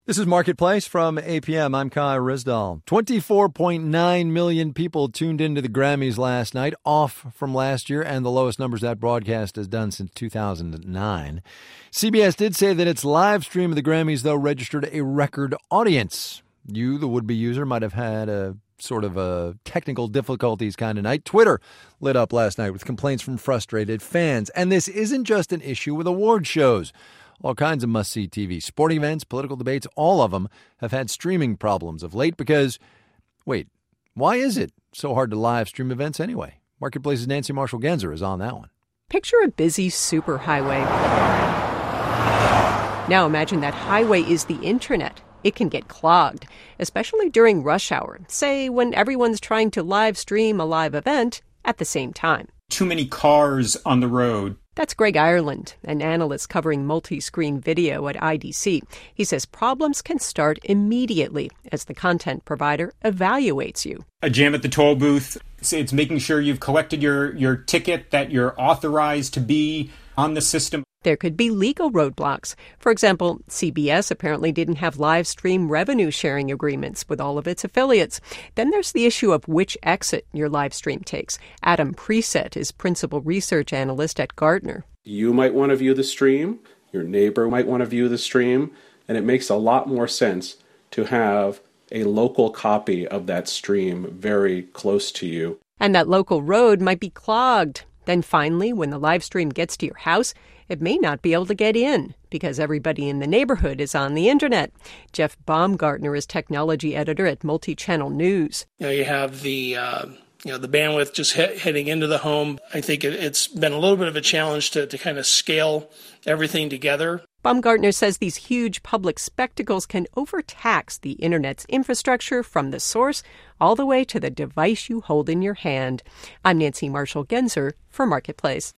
This is Marketplace from APM. I'm Kai Rizdal. 24.9 million people tuned into the Grammys last night, off from last year and the lowest numbers that broadcast has done since 2009. CBS did say that its live stream of the Grammys, though, registered a record audience. You, the would-be user, might have had a sort of a technical difficulties kind of night. Twitter lit up last night with complaints from frustrated fans. And this isn't just an issue with award shows. All kinds of must-see TV, sporting events, political debates, all of them have had streaming problems of late because, wait, why is it so hard to live stream events anyway? Marketplace's Nancy Marshall-Genzer is on that one. Picture a busy superhighway. Now imagine that highway is the internet. It can get clogged, especially during rush hour, say when everyone's trying to live stream a live event at the same time. Too many cars on the road. That's Greg Ireland, an analyst covering multi-screen video at IDC. He says problems can start immediately as the content provider evaluates you. A jam at the toll booth. It's making sure you've collected your ticket, that you're authorized to be on the system. There could be legal roadblocks. For example, CBS apparently didn't have live stream revenue sharing agreements with all of its affiliates. Then there's the issue of which exit your live stream takes. Adam Preset is principal research analyst at Gartner. You might want to view the stream, your neighbor might want to view the stream, and it makes a lot more sense to have a local copy of that stream very close to you. And that local road might be clogged. Then finally, when the live stream gets to your house, it may not be able to get in because everybody in the neighborhood is on the internet. Jeff Baumgartner is technology editor at Multichannel News. You have the bandwidth just heading into the home. I think it's been a little bit of a challenge to kind of scale everything together. Baumgartner says these huge public spectacles can overtax the internet's infrastructure from the source all the way to the device you hold in your hand. I'm Nancy Marshall-Genzer for Marketplace.